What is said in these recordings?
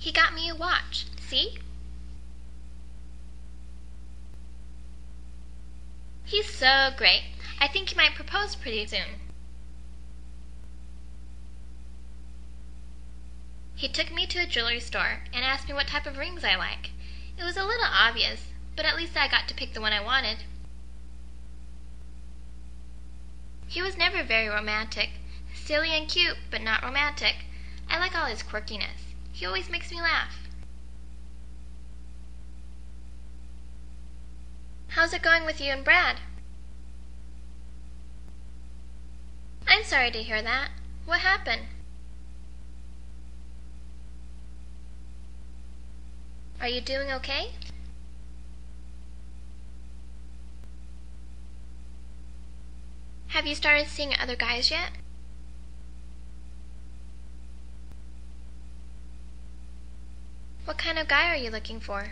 He got me a watch. See? He's so great. I think he might propose pretty soon. He took me to a jewelry store and asked me what type of rings I like. It was a little obvious, but at least I got to pick the one I wanted. He was never very romantic. Silly and cute, but not romantic. I like all his quirkiness. He always makes me laugh. How's it going with you and Brad? I'm sorry to hear that. What happened? Are you doing okay? Have you started seeing other guys yet? What kind of guy are you looking for?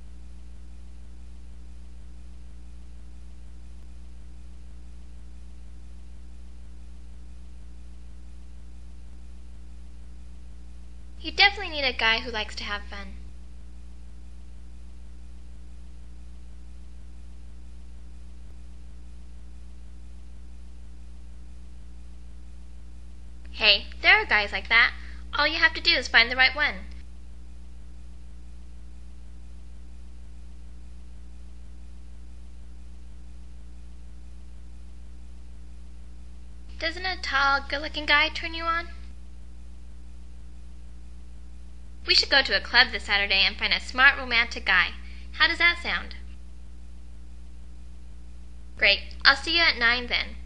You definitely need a guy who likes to have fun. Hey, there are guys like that. All you have to do is find the right one. Doesn't a tall, good-looking guy turn you on? We should go to a club this Saturday and find a smart, romantic guy. How does that sound? Great. I'll see you at 9 then.